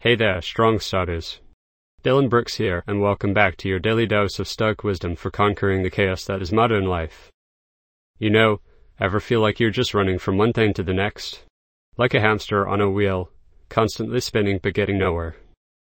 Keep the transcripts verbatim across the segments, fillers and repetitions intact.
Hey there, strong starters. Dylan Brooks here, and welcome back to your daily dose of stoic wisdom for conquering the chaos that is modern life. You know, ever feel like you're just running from one thing to the next? Like a hamster on a wheel, constantly spinning but getting nowhere.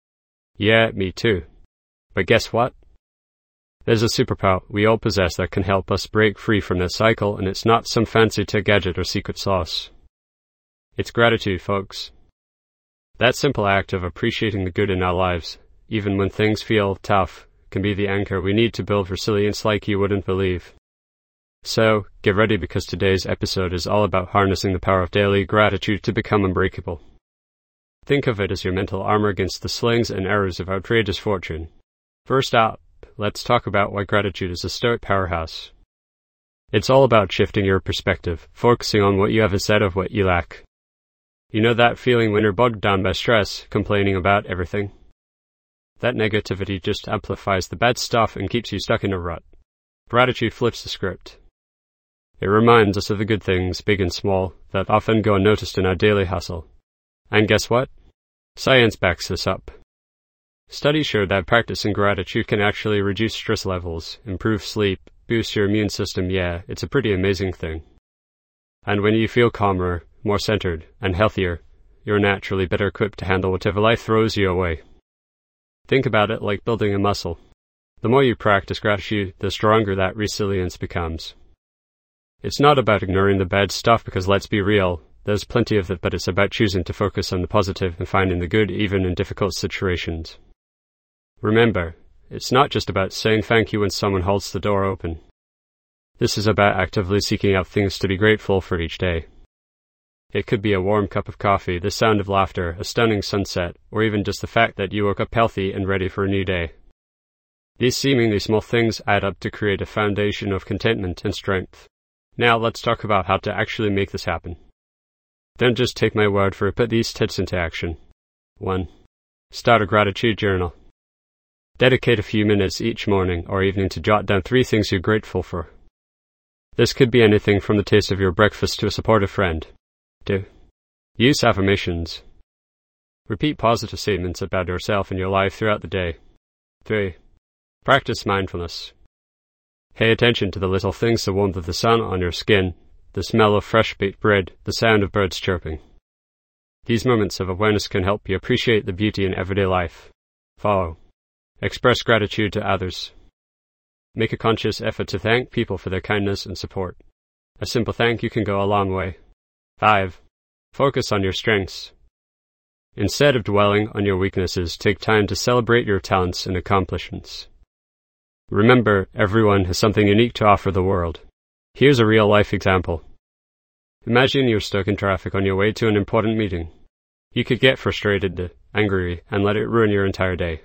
Yeah, me too. But guess what? There's a superpower we all possess that can help us break free from this cycle, and it's not some fancy tech gadget or secret sauce. It's gratitude, folks. That simple act of appreciating the good in our lives, even when things feel tough, can be the anchor we need to build resilience like you wouldn't believe. So, get ready, because today's episode is all about harnessing the power of daily gratitude to become unbreakable. Think of it as your mental armor against the slings and arrows of outrageous fortune. First up, let's talk about why gratitude is a stoic powerhouse. It's all about shifting your perspective, focusing on what you have instead of what you lack. You know that feeling when you're bogged down by stress, complaining about everything? That negativity just amplifies the bad stuff and keeps you stuck in a rut. Gratitude flips the script. It reminds us of the good things, big and small, that often go unnoticed in our daily hustle. And guess what? Science backs this up. Studies show that practicing gratitude can actually reduce stress levels, improve sleep, boost your immune system. Yeah, it's a pretty amazing thing. And when you feel calmer, more centered, and healthier, you're naturally better equipped to handle whatever life throws you away. Think about it like building a muscle. The more you practice gratitude, the stronger that resilience becomes. It's not about ignoring the bad stuff, because let's be real, there's plenty of it, but it's about choosing to focus on the positive and finding the good even in difficult situations. Remember, it's not just about saying thank you when someone holds the door open. This is about actively seeking out things to be grateful for each day. It could be a warm cup of coffee, the sound of laughter, a stunning sunset, or even just the fact that you woke up healthy and ready for a new day. These seemingly small things add up to create a foundation of contentment and strength. Now let's talk about how to actually make this happen. Don't just take my word for it, put these tips into action. one. Start a gratitude journal. Dedicate a few minutes each morning or evening to jot down three things you're grateful for. This could be anything from the taste of your breakfast to a supportive friend. two. Use affirmations. Repeat positive statements about yourself and your life throughout the day. three. Practice mindfulness. Pay attention to the little things: the warmth of the sun on your skin, the smell of fresh baked bread, the sound of birds chirping. These moments of awareness can help you appreciate the beauty in everyday life. four. Express gratitude to others. Make a conscious effort to thank people for their kindness and support. A simple thank you can go a long way. five. Focus on your strengths. Instead of dwelling on your weaknesses, take time to celebrate your talents and accomplishments. Remember, everyone has something unique to offer the world. Here's a real-life example. Imagine you're stuck in traffic on your way to an important meeting. You could get frustrated, angry, and let it ruin your entire day.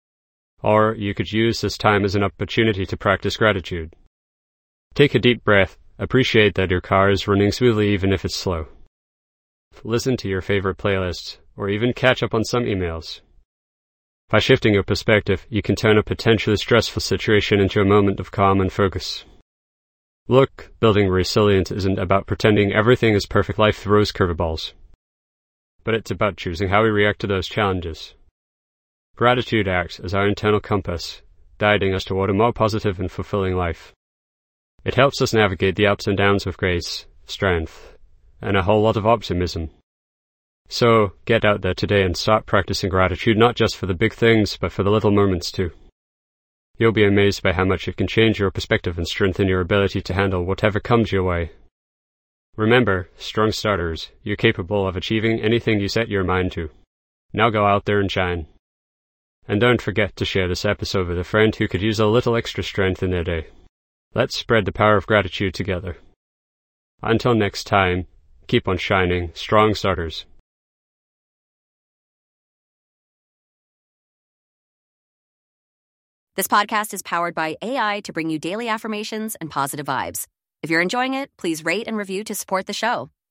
Or you could use this time as an opportunity to practice gratitude. Take a deep breath, appreciate that your car is running smoothly even if it's slow. Listen to your favorite playlists, or even catch up on some emails. By shifting your perspective, you can turn a potentially stressful situation into a moment of calm and focus. Look, building resilience isn't about pretending everything is perfect. Life throws curveballs. But it's about choosing how we react to those challenges. Gratitude acts as our internal compass, guiding us toward a more positive and fulfilling life. It helps us navigate the ups and downs with grace, strength, and a whole lot of optimism. So, get out there today and start practicing gratitude, not just for the big things, but for the little moments too. You'll be amazed by how much it can change your perspective and strengthen your ability to handle whatever comes your way. Remember, strong starters, you're capable of achieving anything you set your mind to. Now go out there and shine. And don't forget to share this episode with a friend who could use a little extra strength in their day. Let's spread the power of gratitude together. Until next time, keep on shining, strong starters. This podcast is powered by A I to bring you daily affirmations and positive vibes. If you're enjoying it, please rate and review to support the show.